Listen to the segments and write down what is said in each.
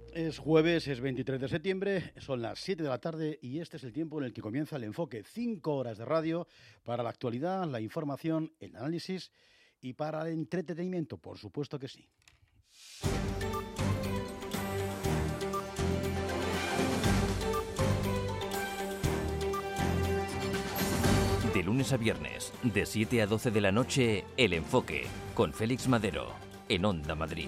Es jueves, es 23 de septiembre, son las 7 de la tarde y este es el tiempo en el que comienza el enfoque. 5 horas de radio para la actualidad, la información, el análisis y para el entretenimiento, por supuesto que sí. De lunes a viernes, de 7 a 12 de la noche, El Enfoque, con Félix Madero, en Onda Madrid.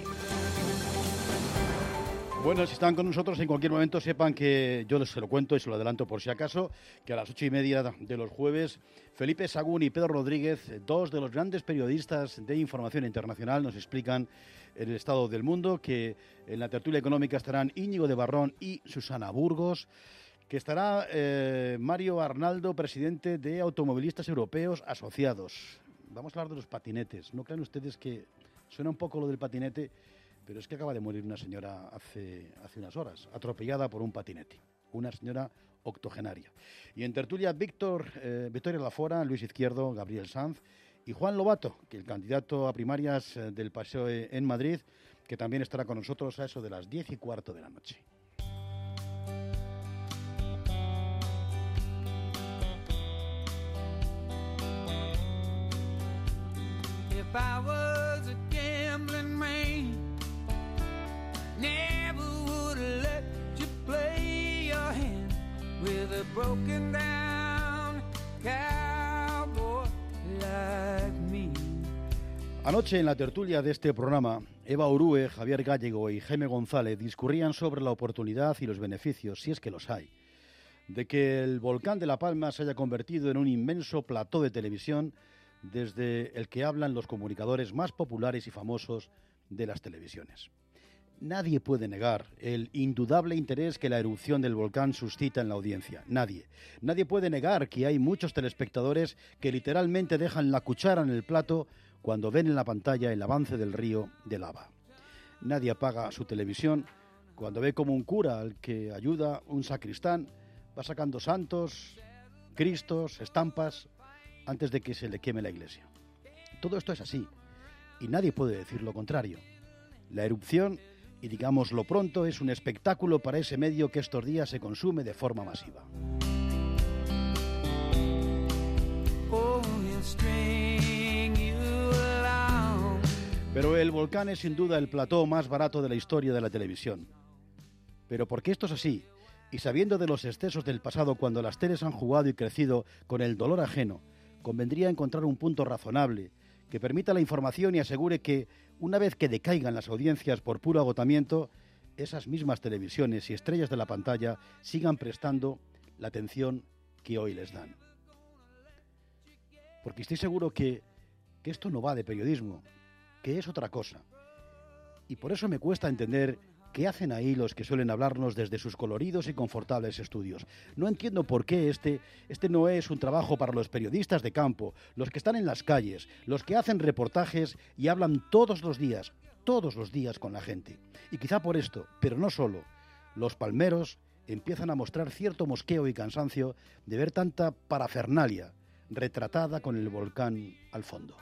Bueno, si están con nosotros en cualquier momento, sepan que yo se lo cuento y se lo adelanto por si acaso, que a las 8:30 de los jueves, Felipe Sagún y Pedro Rodríguez, dos de los grandes periodistas de información internacional, nos explican el estado del mundo, que en la tertulia económica estarán Íñigo de Barrón y Susana Burgos, que estará Mario Arnaldo, presidente de Automovilistas Europeos Asociados. Vamos a hablar de los patinetes. No crean ustedes que suena un poco lo del patinete, pero es que acaba de morir una señora hace unas horas, atropellada por un patinete. Una señora octogenaria. Y en tertulia, Victoria Lafora, Luis Izquierdo, Gabriel Sanz y Juan Lobato, que el candidato a primarias del PSOE en Madrid, que también estará con nosotros a eso de las 10:15 de la noche. If I was a gambling man, never would have let you play your hand with a broken down cowboy like me. Anoche en la tertulia de este programa, Eva Orue, Javier Gallego y Jaime González discurrían sobre la oportunidad y los beneficios, si es que los hay, de que el volcán de La Palma se haya convertido en un inmenso plató de televisión desde el que hablan los comunicadores más populares y famosos de las televisiones. Nadie puede negar el indudable interés que la erupción del volcán suscita en la audiencia. Nadie. Nadie puede negar que hay muchos telespectadores que literalmente dejan la cuchara en el plato cuando ven en la pantalla el avance del río de lava. Nadie apaga su televisión cuando ve como un cura al que ayuda un sacristán va sacando santos, cristos, estampas antes de que se le queme la iglesia. Todo esto es así y nadie puede decir lo contrario. La erupción, y digámoslo pronto, es un espectáculo para ese medio que estos días se consume de forma masiva. Pero el volcán es sin duda el plató más barato de la historia de la televisión. Pero ¿por qué esto es así? Y sabiendo de los excesos del pasado cuando las teles han jugado y crecido con el dolor ajeno, convendría encontrar un punto razonable que permita la información y asegure que, una vez que decaigan las audiencias por puro agotamiento, esas mismas televisiones y estrellas de la pantalla sigan prestando la atención que hoy les dan. Porque estoy seguro que esto no va de periodismo, que es otra cosa. Y por eso me cuesta entender qué hacen ahí los que suelen hablarnos desde sus coloridos y confortables estudios. No entiendo por qué este no es un trabajo para los periodistas de campo, los que están en las calles, los que hacen reportajes y hablan todos los días con la gente. Y quizá por esto, pero no solo, los palmeros empiezan a mostrar cierto mosqueo y cansancio de ver tanta parafernalia retratada con el volcán al fondo.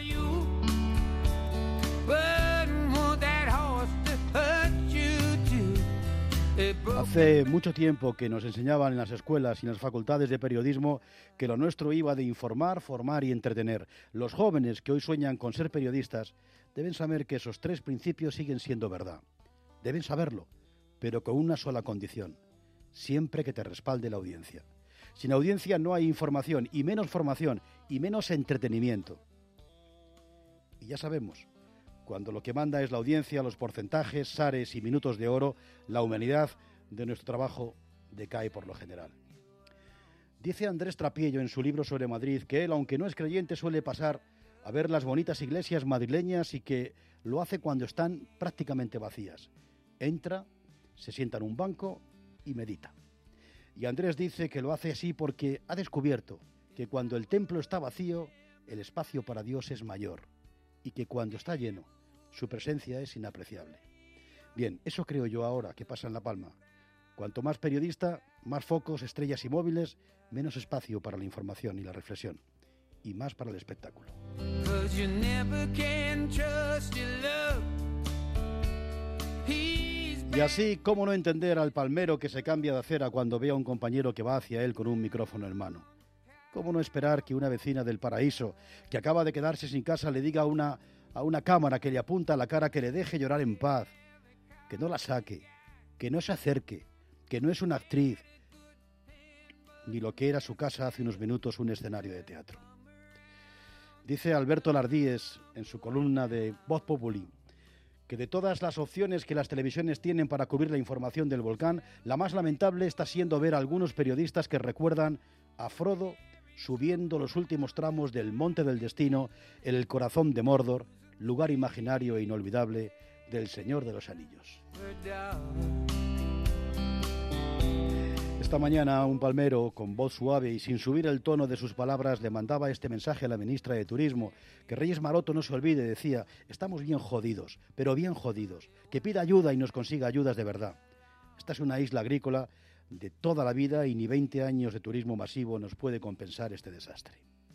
Hace mucho tiempo que nos enseñaban en las escuelas y en las facultades de periodismo que lo nuestro iba de informar, formar y entretener. Los jóvenes que hoy sueñan con ser periodistas deben saber que esos tres principios siguen siendo verdad. Deben saberlo, pero con una sola condición: siempre que te respalde la audiencia. Sin audiencia no hay información, y menos formación, y menos entretenimiento. Y ya sabemos, cuando lo que manda es la audiencia, los porcentajes, sares y minutos de oro, la humanidad de nuestro trabajo decae por lo general. Dice Andrés Trapiello en su libro sobre Madrid que él, aunque no es creyente, suele pasar a ver las bonitas iglesias madrileñas y que lo hace cuando están prácticamente vacías. Entra, se sienta en un banco y medita. Y Andrés dice que lo hace así porque ha descubierto que cuando el templo está vacío, el espacio para Dios es mayor, y que cuando está lleno, su presencia es inapreciable. Bien, eso creo yo ahora que pasa en La Palma. Cuanto más periodista, más focos, estrellas y móviles, menos espacio para la información y la reflexión, y más para el espectáculo. Y así, ¿cómo no entender al palmero que se cambia de acera cuando ve a un compañero que va hacia él con un micrófono en mano? ¿Cómo no esperar que una vecina del paraíso, que acaba de quedarse sin casa, le diga a una cámara que le apunta a la cara que le deje llorar en paz, que no la saque, que no se acerque, que no es una actriz, ni lo que era su casa hace unos minutos un escenario de teatro? Dice Alberto Lardíez en su columna de Voz Populi que de todas las opciones que las televisiones tienen para cubrir la información del volcán, la más lamentable está siendo ver a algunos periodistas que recuerdan a Frodo subiendo los últimos tramos del Monte del Destino en el corazón de Mordor, lugar imaginario e inolvidable del Señor de los Anillos. Esta mañana un palmero con voz suave y sin subir el tono de sus palabras le mandaba este mensaje a la ministra de Turismo, que Reyes Maroto no se olvide, decía: estamos bien jodidos, pero bien jodidos, que pida ayuda y nos consiga ayudas de verdad. Esta es una isla agrícola de toda la vida y ni 20 años de turismo masivo nos puede compensar este desastre.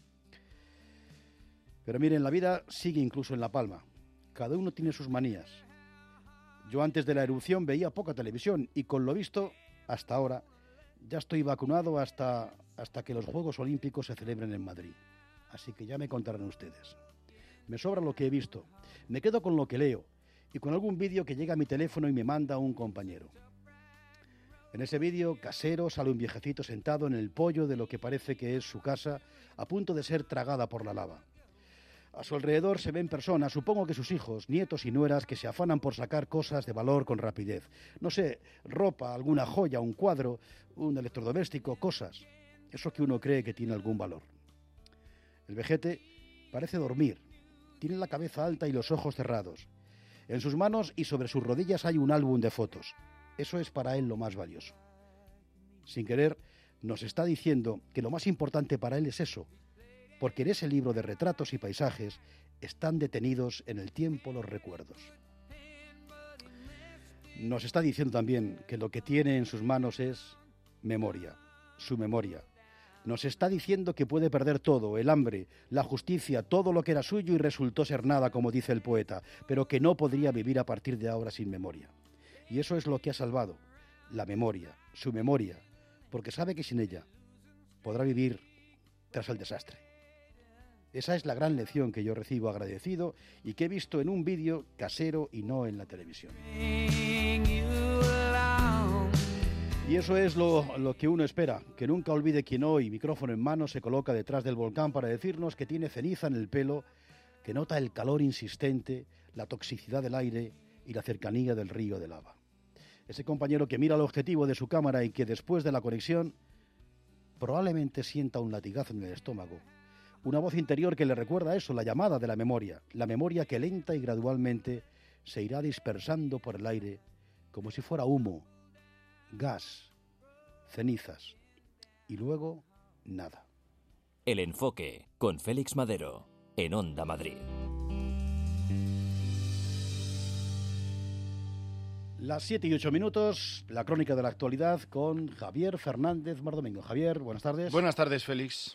Pero miren, la vida sigue incluso en La Palma. Cada uno tiene sus manías. Yo antes de la erupción veía poca televisión y con lo visto hasta ahora ya estoy vacunado hasta que los Juegos Olímpicos se celebren en Madrid. Así que ya me contarán ustedes. Me sobra lo que he visto. Me quedo con lo que leo y con algún vídeo que llega a mi teléfono y me manda un compañero. En ese vídeo casero sale un viejecito sentado en el poyo de lo que parece que es su casa, a punto de ser tragada por la lava. A su alrededor se ven personas, supongo que sus hijos, nietos y nueras, que se afanan por sacar cosas de valor con rapidez. No sé, ropa, alguna joya, un cuadro, un electrodoméstico, cosas. Eso que uno cree que tiene algún valor. El vejete parece dormir. Tiene la cabeza alta y los ojos cerrados. En sus manos y sobre sus rodillas hay un álbum de fotos. Eso es para él lo más valioso. Sin querer, nos está diciendo que lo más importante para él es eso, porque en ese libro de retratos y paisajes están detenidos en el tiempo los recuerdos. Nos está diciendo también que lo que tiene en sus manos es memoria, su memoria. Nos está diciendo que puede perder todo, el hambre, la justicia, todo lo que era suyo y resultó ser nada, como dice el poeta, pero que no podría vivir a partir de ahora sin memoria. Y eso es lo que ha salvado, la memoria, su memoria, porque sabe que sin ella podrá vivir tras el desastre. Esa es la gran lección que yo recibo agradecido y que he visto en un vídeo casero y no en la televisión. Y eso es lo que uno espera, que nunca olvide quien hoy, micrófono en mano, se coloca detrás del volcán para decirnos que tiene ceniza en el pelo, que nota el calor insistente, la toxicidad del aire y la cercanía del río de lava. Ese compañero que mira el objetivo de su cámara y que después de la conexión probablemente sienta un latigazo en el estómago. Una voz interior que le recuerda eso, la llamada de la memoria que lenta y gradualmente se irá dispersando por el aire como si fuera humo, gas, cenizas y luego nada. El enfoque con Félix Madero en Onda Madrid. Las 7 y 8 minutos, la crónica de la actualidad con Javier Fernández Mardomingo. Javier, buenas tardes. Buenas tardes, Félix.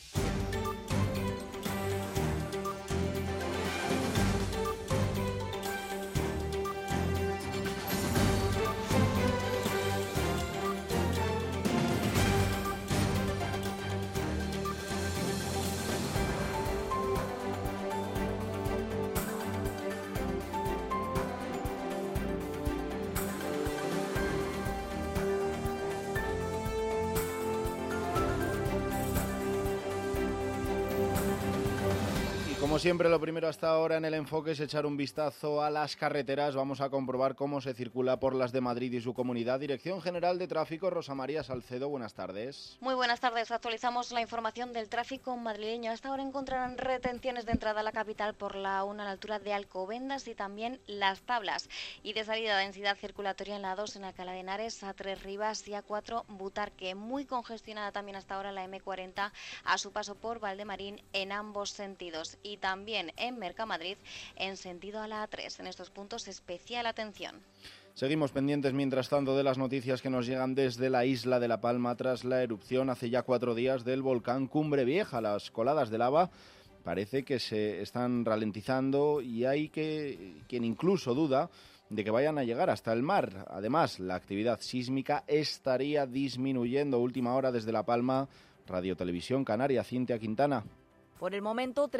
Como siempre, lo primero hasta ahora en el enfoque es echar un vistazo a las carreteras. Vamos a comprobar cómo se circula por las de Madrid y su comunidad. Dirección General de Tráfico, Rosa María Salcedo, buenas tardes. Muy buenas tardes. Actualizamos la información del tráfico madrileño. Hasta ahora encontrarán retenciones de entrada a la capital por la 1 a la altura de Alcobendas y también Las Tablas. Y de salida, densidad circulatoria en la 2 en Alcalá de Henares, A3 Rivas y A4 Butarque. Muy congestionada también hasta ahora la M40 a su paso por Valdemarín en ambos sentidos. Y también en Mercamadrid en sentido a la A3. En estos puntos especial atención. Seguimos pendientes mientras tanto de las noticias que nos llegan desde la isla de La Palma tras la erupción hace ya 4 días del volcán Cumbre Vieja. Las coladas de lava parece que se están ralentizando y hay quien incluso duda de que vayan a llegar hasta el mar. Además, la actividad sísmica estaría disminuyendo. Última hora desde La Palma, Radio Televisión Canaria, Cintia Quintana. Por el momento,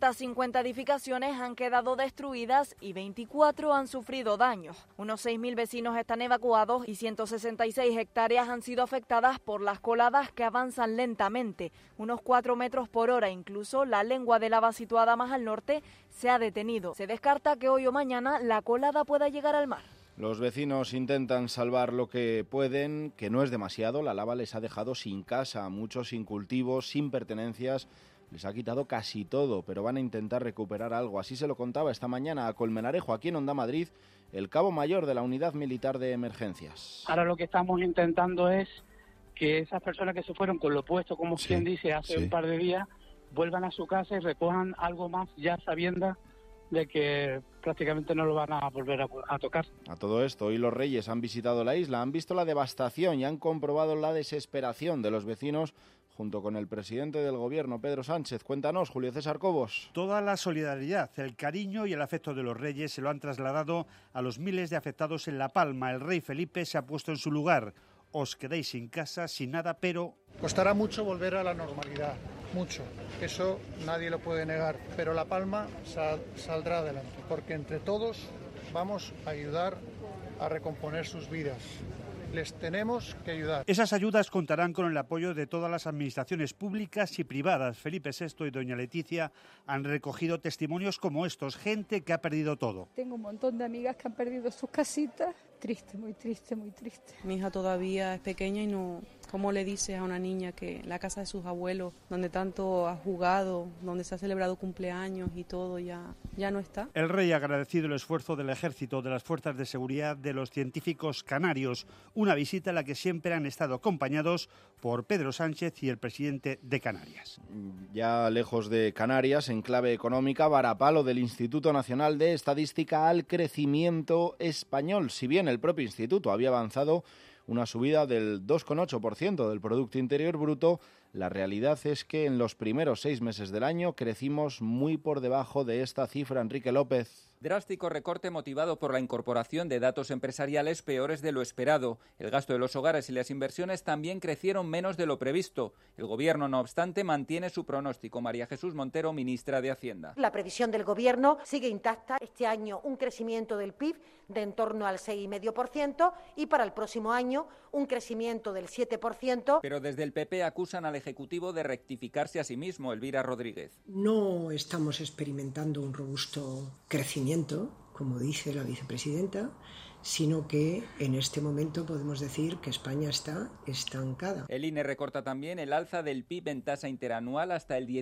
350 edificaciones han quedado destruidas y 24 han sufrido daños. Unos 6.000 vecinos están evacuados y 166 hectáreas han sido afectadas por las coladas que avanzan lentamente, unos 4 metros por hora. Incluso la lengua de lava situada más al norte se ha detenido. Se descarta que hoy o mañana la colada pueda llegar al mar. Los vecinos intentan salvar lo que pueden, que no es demasiado. La lava les ha dejado sin casa, muchos sin cultivos, sin pertenencias. Les ha quitado casi todo, pero van a intentar recuperar algo. Así se lo contaba esta mañana a Colmenarejo, aquí en Onda Madrid, el cabo mayor de la Unidad Militar de Emergencias. Ahora lo que estamos intentando es que esas personas que se fueron con lo puesto, como quien dice, hace un par de días, vuelvan a su casa y recojan algo más, ya sabiendo de que prácticamente no lo van a volver a tocar. A todo esto, hoy los Reyes han visitado la isla, han visto la devastación y han comprobado la desesperación de los vecinos junto con el presidente del Gobierno, Pedro Sánchez. Cuéntanos, Julio César Cobos. Toda la solidaridad, el cariño y el afecto de los Reyes se lo han trasladado a los miles de afectados en La Palma. El rey Felipe se ha puesto en su lugar. Os quedáis sin casa, sin nada, pero... Costará mucho volver a la normalidad, mucho. Eso nadie lo puede negar, pero La Palma saldrá adelante, porque entre todos vamos a ayudar a recomponer sus vidas. Les tenemos que ayudar. Esas ayudas contarán con el apoyo de todas las administraciones públicas y privadas. Felipe VI y doña Leticia han recogido testimonios como estos, gente que ha perdido todo. Tengo un montón de amigas que han perdido sus casitas. Triste, muy triste, muy triste. Mi hija todavía es pequeña y no... ¿Cómo le dices a una niña que la casa de sus abuelos, donde tanto ha jugado, donde se ha celebrado cumpleaños y todo, ya no está? El rey ha agradecido el esfuerzo del ejército, de las fuerzas de seguridad, de los científicos canarios. Una visita en la que siempre han estado acompañados por Pedro Sánchez y el presidente de Canarias. Ya lejos de Canarias, en clave económica, varapalo del Instituto Nacional de Estadística al crecimiento español. Si bien el propio instituto había avanzado una subida del 2,8% del Producto Interior Bruto, la realidad es que en los primeros 6 meses del año crecimos muy por debajo de esta cifra. Enrique López. Drástico recorte motivado por la incorporación de datos empresariales peores de lo esperado. El gasto de los hogares y las inversiones también crecieron menos de lo previsto. El Gobierno, no obstante, mantiene su pronóstico. María Jesús Montero, ministra de Hacienda. La previsión del Gobierno sigue intacta. Este año un crecimiento del PIB de en torno al 6,5% y para el próximo año un crecimiento del 7%. Pero desde el PP acusan al Ejecutivo de rectificarse a sí mismo. Elvira Rodríguez. No estamos experimentando un robusto crecimiento, como dice la vicepresidenta, sino que en este momento podemos decir que España está estancada. El INE recorta también el alza del PIB en tasa interanual hasta el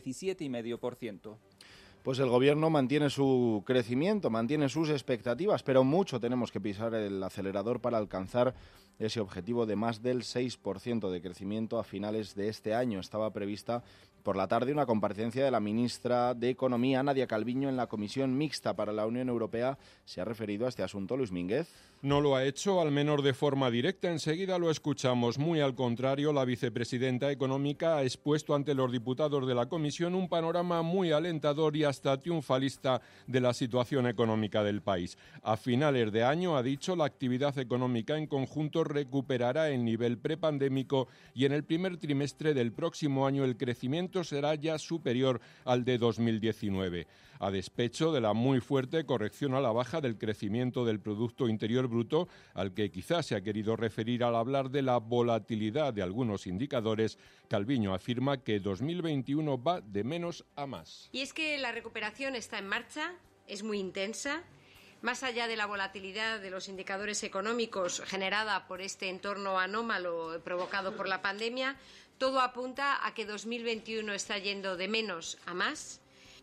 17,5%. Pues el Gobierno mantiene su crecimiento, mantiene sus expectativas, pero mucho tenemos que pisar el acelerador para alcanzar ese objetivo de más del 6% de crecimiento a finales de este año. Estaba prevista por la tarde una comparecencia de la ministra de Economía, Nadia Calviño, en la Comisión Mixta para la Unión Europea. ¿Se ha referido a este asunto, Luis Mínguez? No lo ha hecho, al menos de forma directa. Enseguida lo escuchamos. Muy al contrario, la vicepresidenta económica ha expuesto ante los diputados de la Comisión un panorama muy alentador y hasta triunfalista de la situación económica del país. A finales de año, ha dicho, la actividad económica en conjunto recuperará el nivel prepandémico y en el primer trimestre del próximo año el crecimiento será ya superior al de 2019. A despecho de la muy fuerte corrección a la baja del crecimiento del Producto Interior Bruto, al que quizás se ha querido referir al hablar de la volatilidad de algunos indicadores, Calviño afirma que 2021 va de menos a más. Y es que la recuperación está en marcha, es muy intensa. Más allá de la volatilidad de los indicadores económicos generada por este entorno anómalo provocado por la pandemia, todo apunta a que 2021 está yendo de menos a más.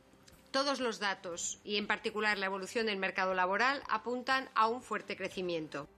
Todos los datos, y en particular la evolución del mercado laboral, apuntan a un fuerte crecimiento.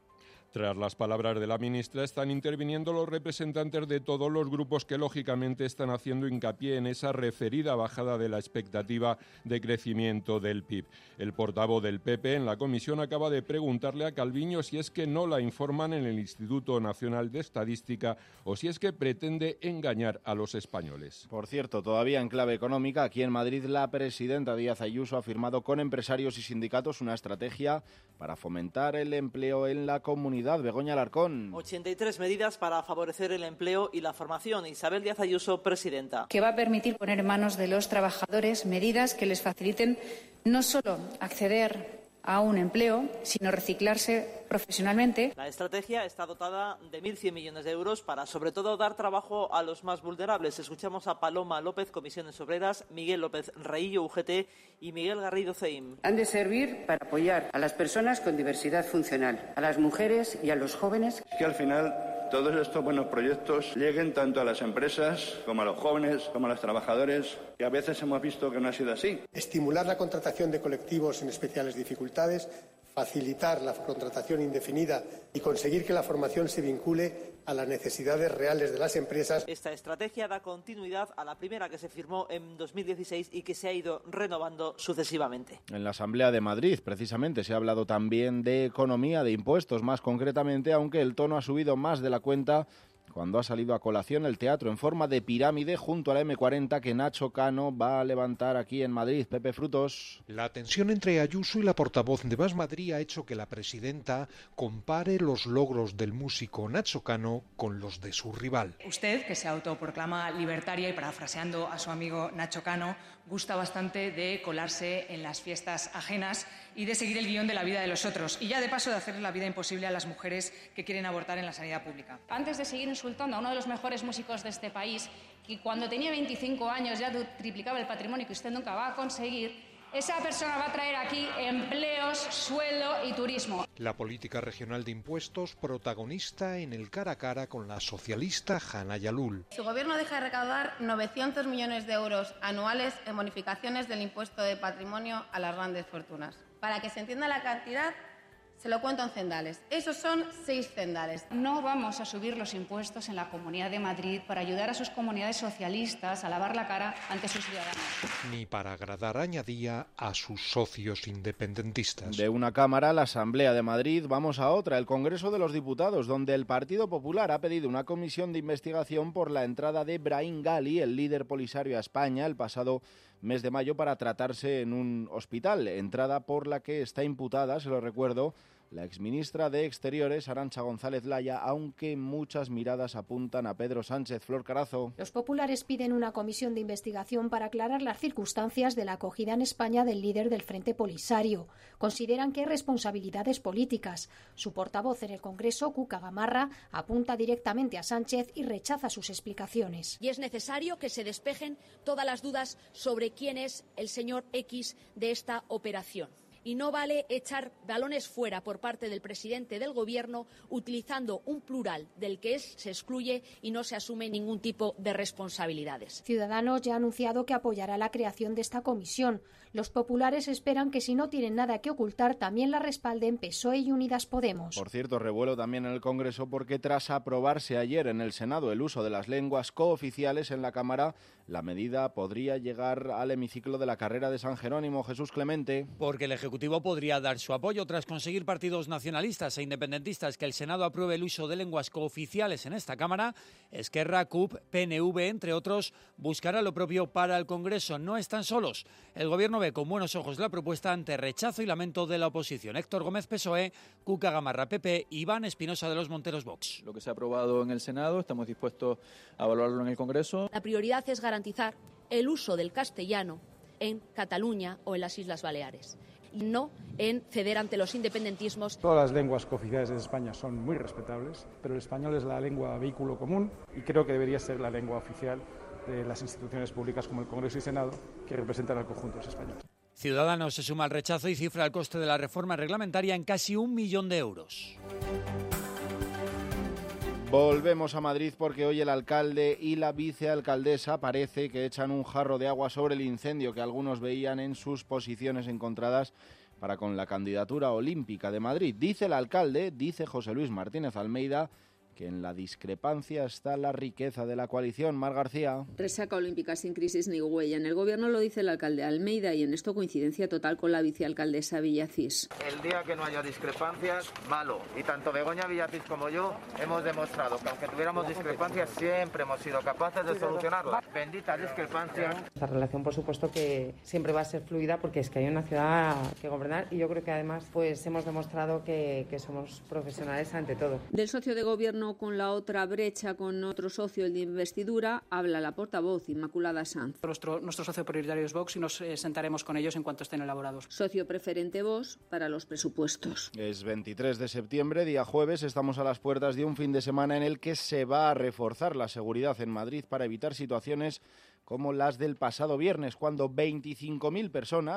Tras las palabras de la ministra, están interviniendo los representantes de todos los grupos que, lógicamente, están haciendo hincapié en esa referida bajada de la expectativa de crecimiento del PIB. El portavoz del PP en la comisión acaba de preguntarle a Calviño si es que no la informan en el Instituto Nacional de Estadística o si es que pretende engañar a los españoles. Por cierto, todavía en clave económica, aquí en Madrid la presidenta Díaz Ayuso ha firmado con empresarios y sindicatos una estrategia para fomentar el empleo en la comunidad. Begoña Alarcón. 83 medidas para favorecer el empleo y la formación. Isabel Díaz Ayuso, presidenta. Que va a permitir poner en manos de los trabajadores medidas que les faciliten no solo acceder a un empleo, sino reciclarse profesionalmente. La estrategia está dotada de 1.100 millones de euros para, sobre todo, dar trabajo a los más vulnerables. Escuchamos a Paloma López, Comisiones Obreras, Miguel López Reillo, UGT, y Miguel Garrido, CEIM. Han de servir para apoyar a las personas con diversidad funcional, a las mujeres y a los jóvenes. Que al final todos estos buenos proyectos lleguen tanto a las empresas como a los jóvenes, como a los trabajadores, que a veces hemos visto que no ha sido así. Estimular la contratación de colectivos en especiales dificultades, facilitar la contratación indefinida y conseguir que la formación se vincule a las necesidades reales de las empresas. Esta estrategia da continuidad a la primera que se firmó en 2016 y que se ha ido renovando sucesivamente. En la Asamblea de Madrid, precisamente, se ha hablado también de economía, de impuestos, más concretamente, aunque el tono ha subido más de la cuenta cuando ha salido a colación el teatro en forma de pirámide junto a la M40 que Nacho Cano va a levantar aquí en Madrid. Pepe Frutos. La tensión entre Ayuso y la portavoz de Más Madrid ha hecho que la presidenta compare los logros del músico Nacho Cano con los de su rival. Usted, que se autoproclama libertaria y parafraseando a su amigo Nacho Cano, gusta bastante de colarse en las fiestas ajenas y de seguir el guión de la vida de los otros y ya de paso de hacer la vida imposible a las mujeres que quieren abortar en la sanidad pública. Antes de seguir insultando a uno de los mejores músicos de este país, que cuando tenía 25 años ya triplicaba el patrimonio que usted nunca va a conseguir, esa persona va a traer aquí empleos, sueldo y turismo. La política regional de impuestos protagonista en el cara a cara con la socialista Hanna Yalul. Su gobierno deja de recaudar 900 millones de euros anuales en bonificaciones del impuesto de patrimonio a las grandes fortunas. Para que se entienda la cantidad, se lo cuento en cendales. Esos son 6 cendales. No vamos a subir los impuestos en la Comunidad de Madrid para ayudar a sus comunidades socialistas a lavar la cara ante sus ciudadanos. Ni para agradar, añadía, a sus socios independentistas. De una Cámara, la Asamblea de Madrid, vamos a otra, el Congreso de los Diputados, donde el Partido Popular ha pedido una comisión de investigación por la entrada de Brahim Ghali, el líder polisario, a España el pasado mes de mayo para tratarse en un hospital, entrada por la que está imputada, se lo recuerdo, la exministra de Exteriores, Arantxa González Laya, aunque muchas miradas apuntan a Pedro Sánchez. Flor Carazo. Los populares piden una comisión de investigación para aclarar las circunstancias de la acogida en España del líder del Frente Polisario. Consideran que hay responsabilidades políticas. Su portavoz en el Congreso, Cuca Gamarra, apunta directamente a Sánchez y rechaza sus explicaciones. Y es necesario que se despejen todas las dudas sobre quién es el señor X de esta operación. Y no vale echar balones fuera por parte del presidente del Gobierno utilizando un plural del que se excluye y no se asume ningún tipo de responsabilidades. Ciudadanos ya ha anunciado que apoyará la creación de esta comisión. Los populares esperan que si no tienen nada que ocultar también la respalden PSOE y Unidas Podemos. Por cierto, revuelo también en el Congreso porque tras aprobarse ayer en el Senado el uso de las lenguas cooficiales en la Cámara, la medida podría llegar al hemiciclo de la carrera de San Jerónimo. Jesús Clemente. Porque el Ejecutivo podría dar su apoyo tras conseguir partidos nacionalistas e independentistas que el Senado apruebe el uso de lenguas cooficiales en esta Cámara. Esquerra, CUP, PNV, entre otros, buscará lo propio para el Congreso. No están solos. El Gobierno ve con buenos ojos la propuesta ante rechazo y lamento de la oposición. Héctor Gómez, PSOE, Cuca Gamarra, PP, Iván Espinosa de los Monteros, Vox. Lo que se ha aprobado en el Senado, estamos dispuestos a evaluarlo en el Congreso. La prioridad es garantizar el uso del castellano en Cataluña o en las Islas Baleares, y no en ceder ante los independentismos. Todas las lenguas cooficiales de España son muy respetables, pero el español es la lengua vehículo común y creo que debería ser la lengua oficial de las instituciones públicas como el Congreso y Senado, que representan al conjunto de los españoles. Ciudadanos se suma al rechazo y cifra el coste de la reforma reglamentaria en casi 1 millón de euros. Volvemos a Madrid porque hoy el alcalde y la vicealcaldesa parece que echan un jarro de agua sobre el incendio que algunos veían en sus posiciones encontradas para con la candidatura olímpica de Madrid. Dice el alcalde, dice José Luis Martínez Almeida, que en la discrepancia está la riqueza de la coalición. Mar García. Resaca olímpica sin crisis ni huella. En el Gobierno lo dice el alcalde Almeida y en esto coincidencia total con la vicealcaldesa Villacís. El día que no haya discrepancias, malo. Y tanto Begoña Villacís como yo hemos demostrado que aunque tuviéramos discrepancias siempre hemos sido capaces de solucionarlas. Benditas discrepancias. Esta relación, por supuesto, que siempre va a ser fluida porque es que hay una ciudad que gobernar y yo creo que además pues hemos demostrado que somos profesionales ante todo. Del socio de Gobierno con la otra brecha, con otro socio, el de investidura, habla la portavoz Inmaculada Sanz. Nuestro socio prioritario es Vox y nos sentaremos con ellos en cuanto estén elaborados. Socio preferente Vox para los presupuestos. Es 23 de septiembre, día jueves, estamos a las puertas de un fin de semana en el que se va a reforzar la seguridad en Madrid para evitar situaciones como las del pasado viernes, cuando 25.000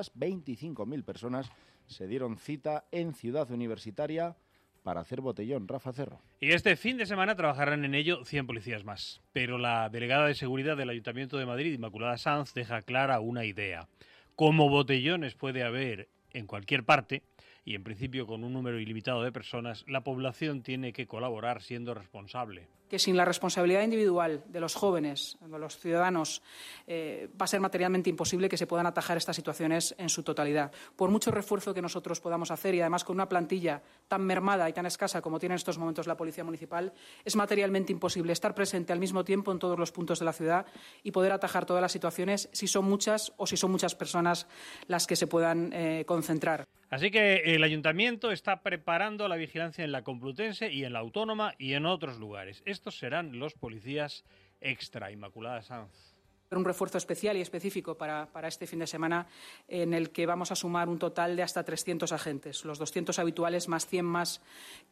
personas se dieron cita en Ciudad Universitaria para hacer botellón. Rafa Cerro. Y este fin de semana trabajarán en ello 100 policías más. Pero la delegada de seguridad del Ayuntamiento de Madrid, Inmaculada Sanz, deja clara una idea. Como botellones puede haber en cualquier parte, y en principio con un número ilimitado de personas, la población tiene que colaborar siendo responsable. Que sin la responsabilidad individual de los jóvenes, de los ciudadanos, va a ser materialmente imposible que se puedan atajar estas situaciones en su totalidad. Por mucho refuerzo que nosotros podamos hacer y además con una plantilla tan mermada y tan escasa como tiene en estos momentos la Policía Municipal, es materialmente imposible estar presente al mismo tiempo en todos los puntos de la ciudad y poder atajar todas las situaciones si son muchas o si son muchas personas las que se puedan concentrar. Así que el Ayuntamiento está preparando la vigilancia en la Complutense y en la Autónoma y en otros lugares. Estos serán los policías extra. Inmaculada Sanz. Un refuerzo especial y específico para este fin de semana en el que vamos a sumar un total de hasta 300 agentes, los 200 habituales más 100 más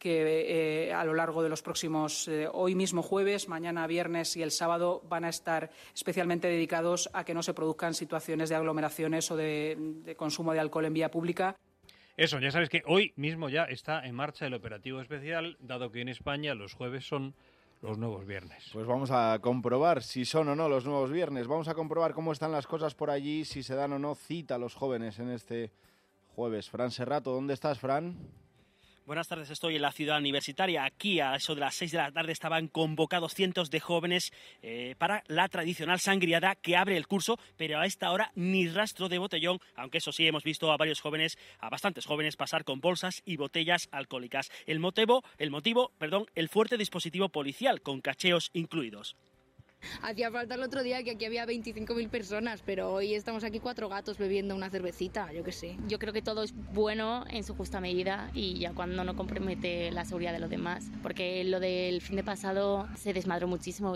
que a lo largo de los próximos, hoy mismo jueves, mañana viernes y el sábado van a estar especialmente dedicados a que no se produzcan situaciones de aglomeraciones o de consumo de alcohol en vía pública. Eso, ya sabes que hoy mismo ya está en marcha el operativo especial, dado que en España los jueves son los nuevos viernes. Pues vamos a comprobar si son o no los nuevos viernes. Vamos a comprobar cómo están las cosas por allí, si se dan o no cita a los jóvenes en este jueves. Fran Serrato, ¿dónde estás, Fran? Buenas tardes, estoy en la ciudad universitaria. Aquí a eso de las 6 de la tarde estaban convocados cientos de jóvenes para la tradicional sangriada que abre el curso, pero a esta hora ni rastro de botellón, aunque eso sí hemos visto a bastantes jóvenes pasar con bolsas y botellas alcohólicas. El motivo, el fuerte dispositivo policial con cacheos incluidos. Hacía falta el otro día que aquí había 25.000 personas, pero hoy estamos aquí 4 gatos bebiendo una cervecita, yo qué sé. Yo creo que todo es bueno en su justa medida y ya cuando no compromete la seguridad de los demás, porque lo del fin de pasado se desmadró muchísimo.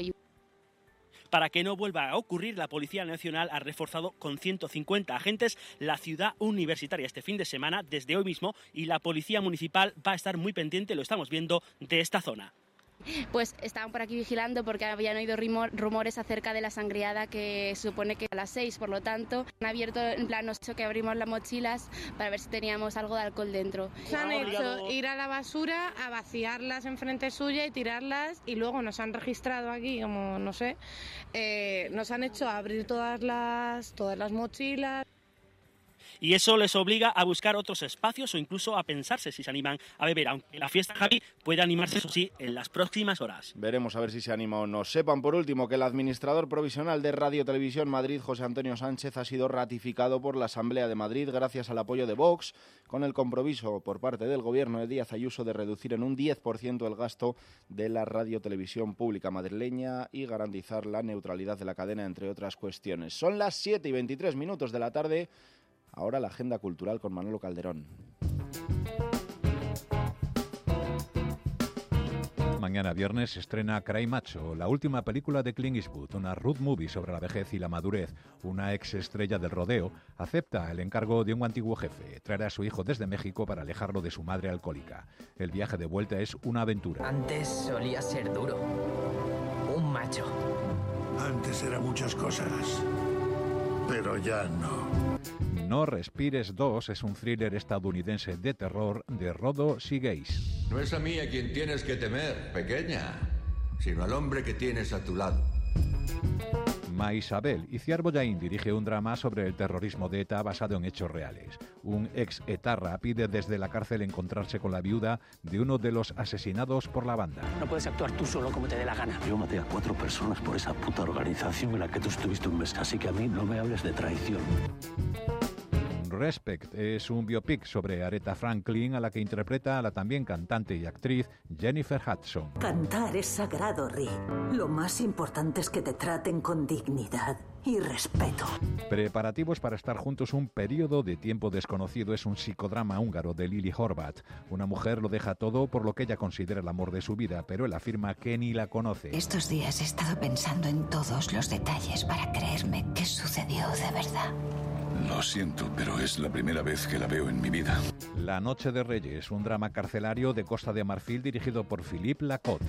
Para que no vuelva a ocurrir, la Policía Nacional ha reforzado con 150 agentes la ciudad universitaria este fin de semana, desde hoy mismo, y la Policía Municipal va a estar muy pendiente, lo estamos viendo, de esta zona. Pues estaban por aquí vigilando porque habían oído rumores acerca de la sangriada que supone que a las 6, por lo tanto han abierto, en plan, nos hecho que abrimos las mochilas para ver si teníamos algo de alcohol dentro. Nos han hecho ir a la basura, a vaciarlas enfrente suya y tirarlas y luego nos han registrado aquí, como no sé, nos han hecho abrir todas las mochilas. Y eso les obliga a buscar otros espacios o incluso a pensarse si se animan a beber, aunque la fiesta, Javi, puede animarse, eso sí, en las próximas horas. Veremos a ver si se anima o no. Sepan, por último, que el administrador provisional de Radio Televisión Madrid, José Antonio Sánchez, ha sido ratificado por la Asamblea de Madrid gracias al apoyo de Vox, con el compromiso por parte del Gobierno de Díaz Ayuso de reducir en un 10% el gasto de la radiotelevisión pública madrileña y garantizar la neutralidad de la cadena, entre otras cuestiones. Son las 7:23 de la tarde. Ahora la agenda cultural con Manolo Calderón. Mañana viernes se estrena Cry Macho, la última película de Clint Eastwood, una road movie sobre la vejez y la madurez. Una ex estrella del rodeo acepta el encargo de un antiguo jefe, traer a su hijo desde México para alejarlo de su madre alcohólica. El viaje de vuelta es una aventura. Antes solía ser duro, un macho. Antes era muchas cosas, pero ya no. No respires 2 es un thriller estadounidense de terror de Rodo Sigueis. No es a mí a quien tienes que temer, pequeña, sino al hombre que tienes a tu lado. Maisabel Iciar Bollaín dirige un drama sobre el terrorismo de ETA basado en hechos reales. Un ex etarra pide desde la cárcel encontrarse con la viuda de uno de los asesinados por la banda. No puedes actuar tú solo como te dé la gana. Yo maté a 4 personas por esa puta organización en la que tú estuviste un mes, así que a mí no me hables de traición. Respect es un biopic sobre Aretha Franklin, a la que interpreta a la también cantante y actriz Jennifer Hudson. Cantar es sagrado, Ri. Lo más importante es que te traten con dignidad y respeto. Preparativos para estar juntos un periodo de tiempo desconocido es un psicodrama húngaro de Lili Horváth. Una mujer lo deja todo por lo que ella considera el amor de su vida, pero él afirma que ni la conoce. Estos días he estado pensando en todos los detalles para creerme que sucedió de verdad. Lo siento, pero es la primera vez que la veo en mi vida. La Noche de Reyes, un drama carcelario de Costa de Marfil dirigido por Philippe Lacote.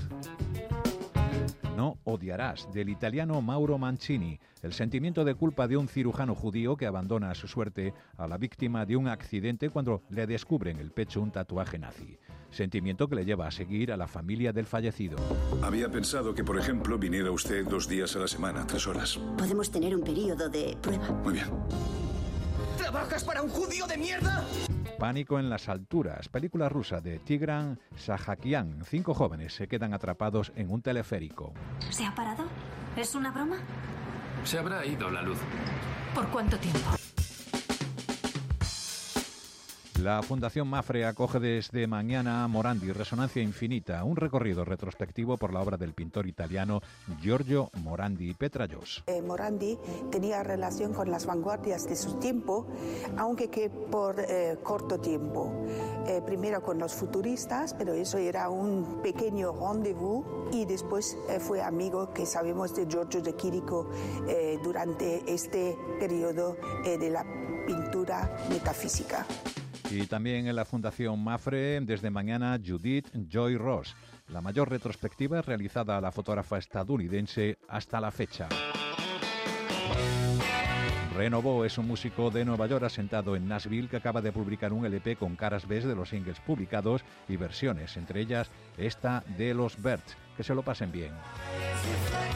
No odiarás, del italiano Mauro Mancini, el sentimiento de culpa de un cirujano judío que abandona a su suerte a la víctima de un accidente cuando le descubre en el pecho un tatuaje nazi. Sentimiento que le lleva a seguir a la familia del fallecido. Había pensado que, por ejemplo, viniera usted 2 días a la semana, 3 horas. Podemos tener un periodo de prueba. Muy bien. ¿Trabajas para un judío de mierda? Pánico en las alturas, película rusa de Tigran Sahakian. 5 jóvenes se quedan atrapados en un teleférico. ¿Se ha parado? ¿Es una broma? Se habrá ido la luz. ¿Por cuánto tiempo? La Fundación Mafre acoge desde mañana Morandi, Resonancia Infinita, un recorrido retrospectivo por la obra del pintor italiano Giorgio Morandi Petrajos. Morandi tenía relación con las vanguardias de su tiempo, aunque que por corto tiempo. Primero con los futuristas, pero eso era un pequeño rendezvous, y después fue amigo, que sabemos, de Giorgio de Chirico durante este periodo de la pintura metafísica. Y también en la Fundación Mafre, desde mañana, Judith Joy Ross, la mayor retrospectiva realizada a la fotógrafa estadounidense hasta la fecha. Renovo es un músico de Nueva York asentado en Nashville que acaba de publicar un LP con caras B de los singles publicados y versiones, entre ellas esta de los Birds. Que se lo pasen bien.